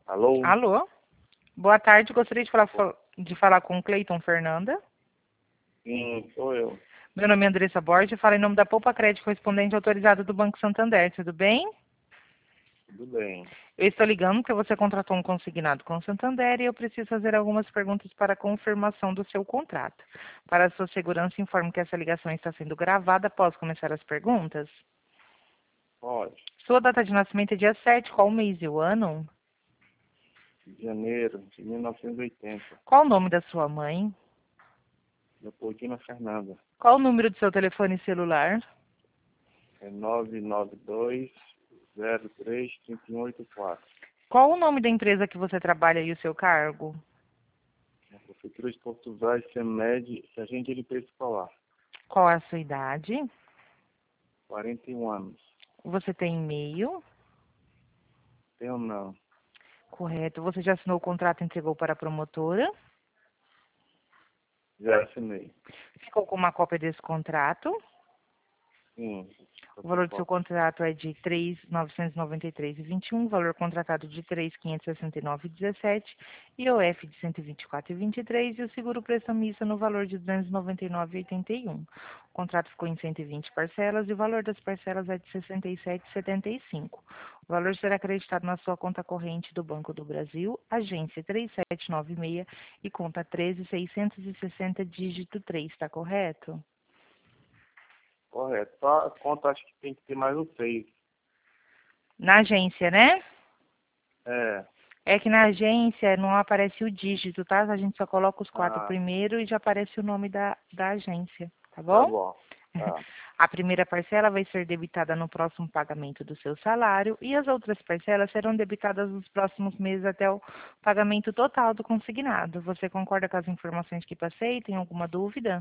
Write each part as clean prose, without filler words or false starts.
Alô? Alô? Boa tarde, gostaria de falar com Cleiton Fernanda. Sim, sou eu. Meu nome é Andressa Borges, falo em nome da Poupa Crédito, correspondente autorizado do Banco Santander, tudo bem? Tudo bem. Eu estou ligando porque você contratou um consignado com o Santander e eu preciso fazer algumas perguntas para confirmação do seu contrato. Para a sua segurança, informo que essa ligação está sendo gravada. Posso começar as perguntas? Pode. Sua data de nascimento é dia 7, qual o mês e o ano? De janeiro de 1980. Qual o nome da sua mãe? Leopoldina Fernanda. Qual o número do seu telefone celular? É 992-03-3184. Qual o nome da empresa que você trabalha e o seu cargo? Na Prefeitura de Porto Velho, CEMED, agente de limpeza escolar. Qual é a sua idade? 41 anos. Você tem e-mail? Tenho não. Correto. Você já assinou o contrato e entregou para a promotora? Já assinei. Ficou com uma cópia desse contrato? Sim. O valor do seu contrato é de R$ 3.993,21, o valor contratado de R$ 3.569,17, IOF de R$ 124,23 e o seguro prestamista no valor de R$ 299,81. O contrato ficou em 120 parcelas e o valor das parcelas é de R$ 67,75. O valor será acreditado na sua conta corrente do Banco do Brasil, agência 3796 e conta 13.660, dígito 3, está correto? Correto. Só a conta acho que tem que ter mais um 6. Na agência, né? É. É que na agência não aparece o dígito, tá? A gente só coloca os 4 Ah, primeiro e já aparece o nome da agência, tá tá bom? bom. Tá. A primeira parcela vai ser debitada no próximo pagamento do seu salário e as outras parcelas serão debitadas nos próximos meses até o pagamento total do consignado. Você concorda com as informações que passei? Tem alguma dúvida?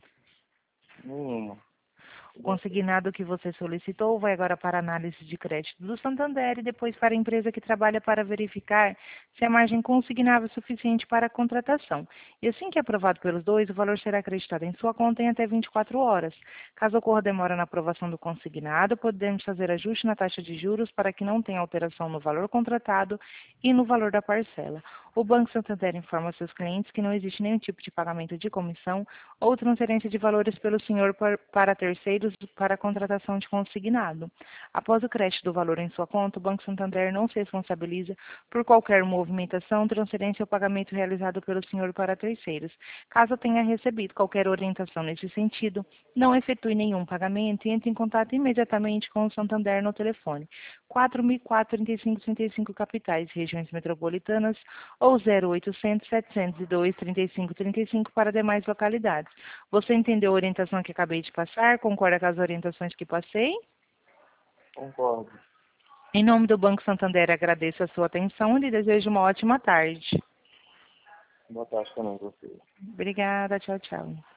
Nenhuma. O consignado que você solicitou vai agora para a análise de crédito do Santander e depois para a empresa que trabalha para verificar se a margem consignável é suficiente para a contratação. E assim que aprovado pelos dois, o valor será acreditado em sua conta em até 24 horas. Caso ocorra demora na aprovação do consignado, podemos fazer ajuste na taxa de juros para que não tenha alteração no valor contratado e no valor da parcela. O Banco Santander informa seus clientes que não existe nenhum tipo de pagamento de comissão ou transferência de valores pelo senhor para terceiros para a contratação de consignado. Após o crédito do valor em sua conta, o Banco Santander não se responsabiliza por qualquer movimentação, transferência ou pagamento realizado pelo senhor para terceiros. Caso tenha recebido qualquer orientação nesse sentido, não efetue nenhum pagamento e entre em contato imediatamente com o Santander no telefone 4.004-3535 capitais, regiões metropolitanas ou 0800 702 3535 para demais localidades. Você entendeu a orientação que acabei de passar? Concorda com as orientações que passei? Concordo. Em nome do Banco Santander, agradeço a sua atenção e lhe desejo uma ótima tarde. Boa tarde também, você. Obrigada, tchau, tchau.